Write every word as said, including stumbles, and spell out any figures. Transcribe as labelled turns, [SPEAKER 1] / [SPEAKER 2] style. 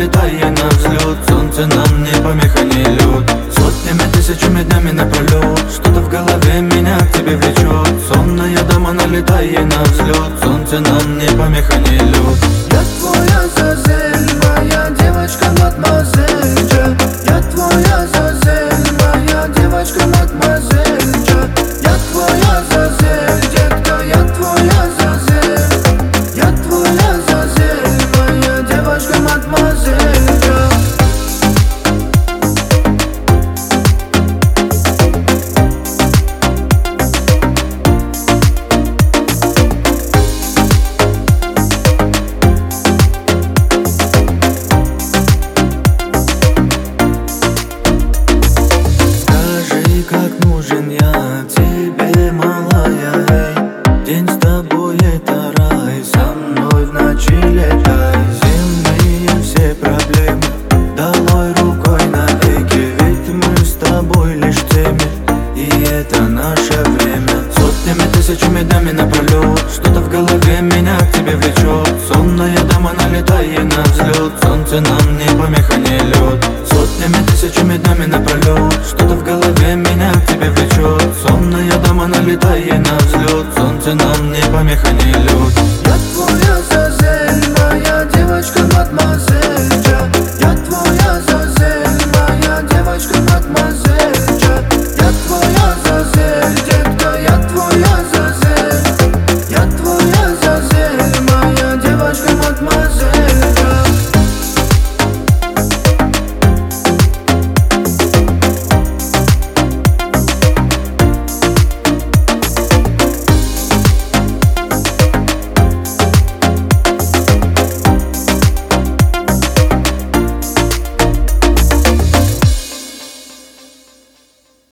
[SPEAKER 1] налетая на взлет. Солнце нам не помеха, не лед. Сотнями, тысячами днями напролет. Что-то в голове меня к тебе влечет. Сонная дама, налетая на взлет. Солнце нам не помеха, не лед.
[SPEAKER 2] Я твоя Азазель, моя девочка мадемуазель Джа. Я твоя Азазель, моя девочка мадемуазель Джа. Я твоя Азазель, детка, я твоя Азазель. Я твоя Азазель, моя девочка мадемуазель Джа.
[SPEAKER 1] Как нужен я тебе, малая, эй. День с тобой это рай, со мной в ночи летай. Земные все проблемы долой рукой навеки. Ведь мы с тобой лишь теми, и это наше время. Сотнями, тысячами днями напролет. Что-то в голове меня к тебе влечет. Сонная дама, налетая на взлет. Солнце нам не помеха, не лед. Сотнями, тысячами днями напролет. Что-то в голове меня к тебе влечет. Сонная дама, налетая на взлет. Солнце нам не помеха, не лед.
[SPEAKER 2] Я твоя Азазель, моя девочка мадемуазель